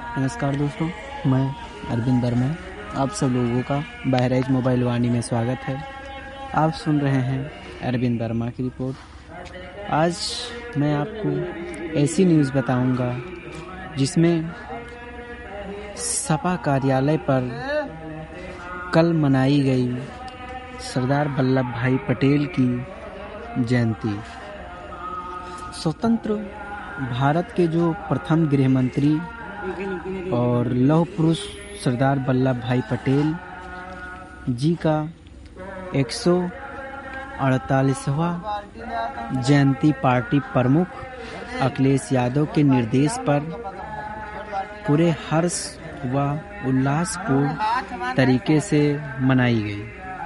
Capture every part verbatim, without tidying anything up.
नमस्कार दोस्तों, मैं अरविंद वर्मा। आप सब लोगों का बहराइच मोबाइल वाणी में स्वागत है। आप सुन रहे हैं अरविंद वर्मा की रिपोर्ट। आज मैं आपको ऐसी न्यूज़ बताऊंगा जिसमें सपा कार्यालय पर कल मनाई गई सरदार वल्लभ भाई पटेल की जयंती। स्वतंत्र भारत के जो प्रथम गृह मंत्री और लौह पुरुष सरदार वल्लभ भाई पटेल जी का एक सौ अड़तालीसवां जयंती पार्टी प्रमुख अखिलेश यादव के निर्देश पर पूरे हर्ष व उल्लासपूर्ण तरीके से मनाई गई,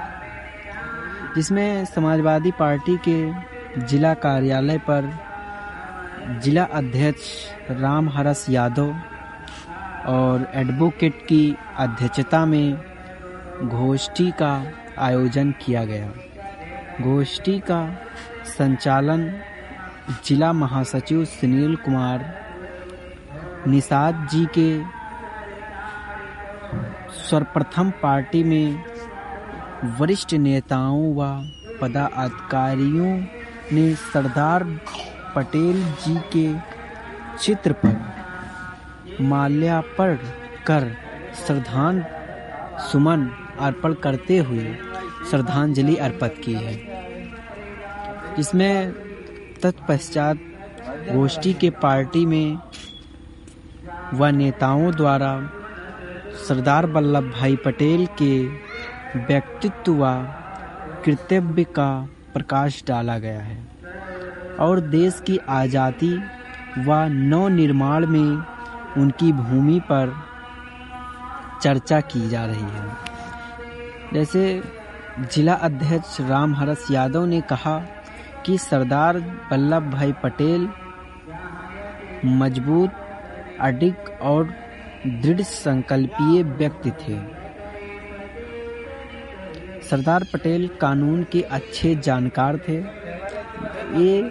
जिसमें समाजवादी पार्टी के जिला कार्यालय पर जिला अध्यक्ष राम हरस यादव और एडवोकेट की अध्यक्षता में गोष्ठी का आयोजन किया गया। गोष्ठी का संचालन जिला महासचिव सुनील कुमार निषाद जी के सर्वप्रथम पार्टी में वरिष्ठ नेताओं व पदाधिकारियों ने सरदार पटेल जी के चित्र पर माल्यार्पण कर श्रद्धांजलि सुमन अर्पण करते हुए श्रद्धांजलि अर्पित की है। इसमें तत्पश्चात गोष्ठी के पार्टी में व नेताओं द्वारा सरदार वल्लभ भाई पटेल के व्यक्तित्व व कर्तव्य का प्रकाश डाला गया है और देश की आज़ादी व नव निर्माण में उनकी भूमि पर चर्चा की जा रही है। जैसे जिला अध्यक्ष राम हरस यादव ने कहा कि सरदार वल्लभ भाई पटेल मजबूत, अडिग और दृढ़ संकल्पीय व्यक्ति थे। सरदार पटेल कानून के अच्छे जानकार थे। ये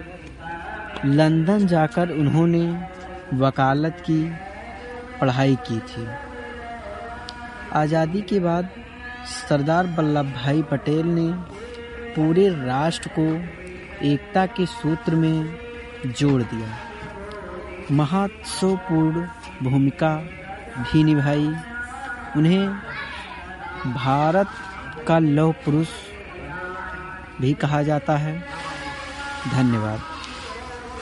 लंदन जाकर उन्होंने वकालत की पढ़ाई की थी। आज़ादी के बाद सरदार वल्लभ भाई पटेल ने पूरे राष्ट्र को एकता के सूत्र में जोड़ दिया, महत्वपूर्ण भूमिका भी निभाई। उन्हें भारत का लौह पुरुष भी कहा जाता है। धन्यवाद।